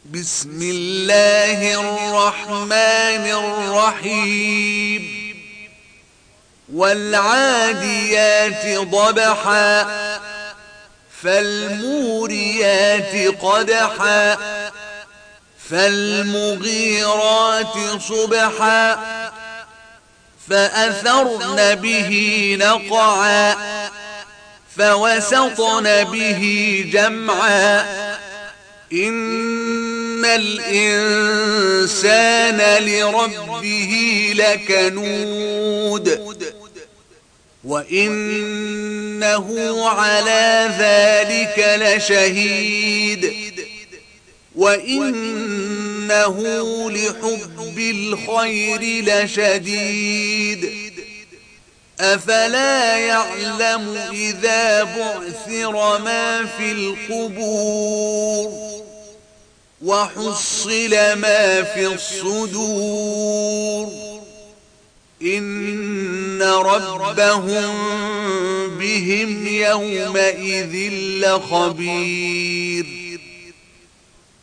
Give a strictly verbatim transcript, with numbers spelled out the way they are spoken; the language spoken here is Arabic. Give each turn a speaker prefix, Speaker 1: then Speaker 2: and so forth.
Speaker 1: بسم الله الرحمن الرحيم والعاديات ضبحا فالموريات قدحا فالمغيرات صبحا فأثرن به نقعا فوسطن به جمعا إن الإنسان لربه لكنود وإنه على ذلك لشهيد وإنه لحب الخير لشديد أفلا يعلم إذا بعثر ما في القبور وحصل ما في الصدور إن ربهم بهم يومئذ لخبير